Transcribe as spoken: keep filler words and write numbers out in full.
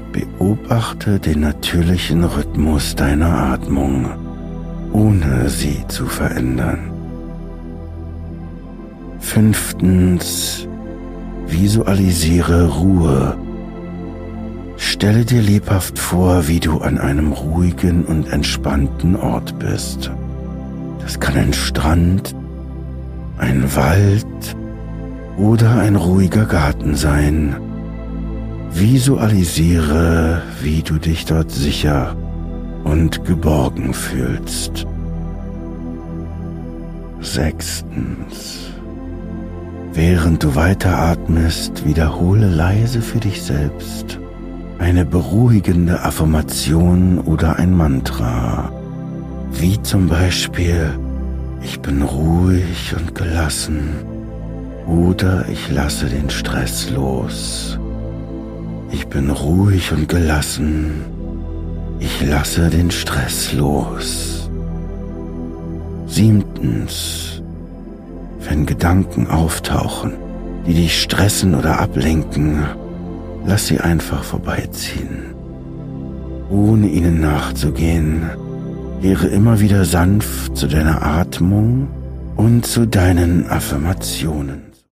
Beobachte den natürlichen Rhythmus deiner Atmung, ohne sie zu verändern. Fünftens, visualisiere Ruhe. Stelle dir lebhaft vor, wie du an einem ruhigen und entspannten Ort bist. Das kann ein Strand, ein Wald oder ein ruhiger Garten sein. Visualisiere, wie du dich dort sicher und geborgen fühlst. Sechstens. Während du weiteratmest, wiederhole leise für dich selbst eine beruhigende Affirmation oder ein Mantra, wie zum Beispiel: Ich bin ruhig und gelassen oder ich lasse den Stress los. Ich bin ruhig und gelassen. Ich lasse den Stress los. Siebtens. Wenn Gedanken auftauchen, die dich stressen oder ablenken, lass sie einfach vorbeiziehen. Ohne ihnen nachzugehen, kehre immer wieder sanft zu deiner Atmung und zu deinen Affirmationen.